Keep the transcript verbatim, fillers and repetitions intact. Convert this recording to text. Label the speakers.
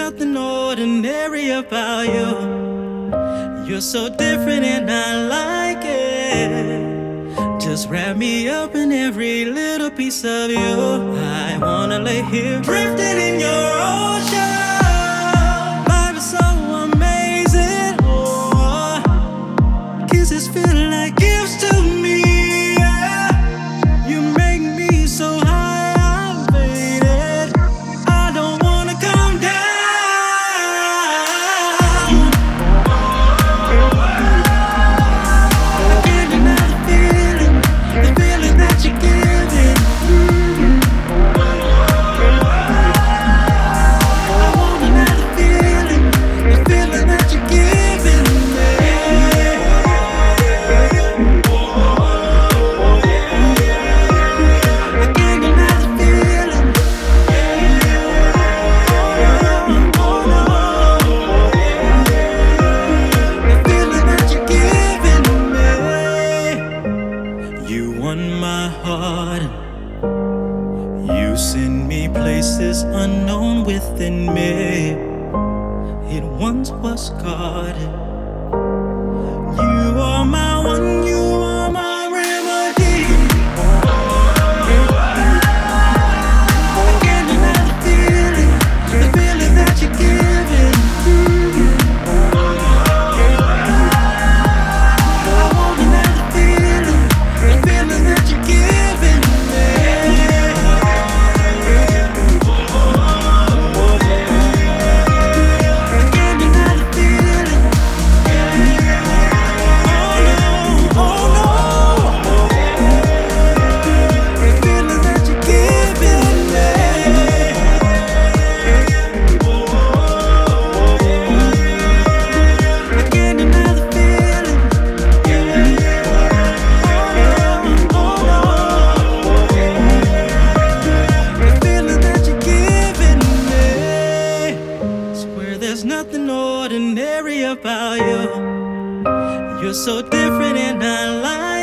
Speaker 1: nothing ordinary about you. You're so different and I like it. Just wrap me up in every little piece of you. I wanna lay here drifting in your ocean. Life is so amazing. Oh, kisses feel like gifts to me. Yeah. You make me so high, I'm faded. I don't wanna come down. I can't deny the feeling, the feeling that you're giving. I won't deny the feeling, the feeling that you're giving me. I can't deny the feeling. Oh no, the feeling that you're giving me. You won my heart, and you send me places unknown within me. It once was guarded. You are my one, you are my remedy. I can't deny the feeling, the feeling that you're giving. I won't deny the feeling, the feeling that you're giving me. I can't deny the feeling. Oh no, oh no, the feeling that you're giving me. I can't deny the feeling. Oh no, the feeling that you're giving me. Swear there's nothing ordinary about you. You're so different and I like